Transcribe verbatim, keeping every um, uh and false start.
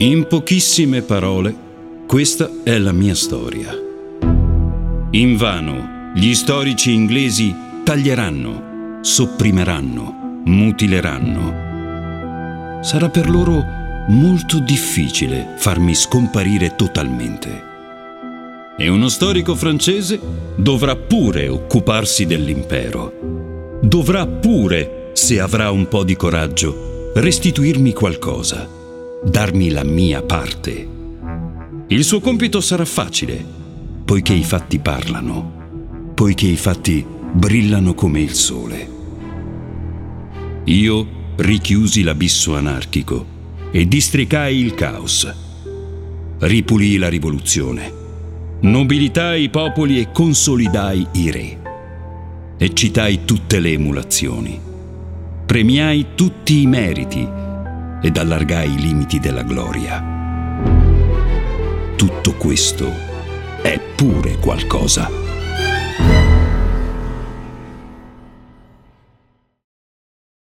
In pochissime parole, questa è la mia storia. Invano gli storici inglesi taglieranno, sopprimeranno, mutileranno. Sarà per loro molto difficile farmi scomparire totalmente. E uno storico francese dovrà pure occuparsi dell'impero. Dovrà pure, se avrà un po' di coraggio, restituirmi qualcosa, darmi la mia parte. Il suo compito sarà facile, poiché i fatti parlano, poiché i fatti brillano come il sole. Io richiusi l'abisso anarchico e districai il caos. Ripulii la rivoluzione, nobilitai i popoli e consolidai i re. Eccitai tutte le emulazioni, premiai tutti i meriti ed allargai i limiti della gloria. Tutto questo è pure qualcosa.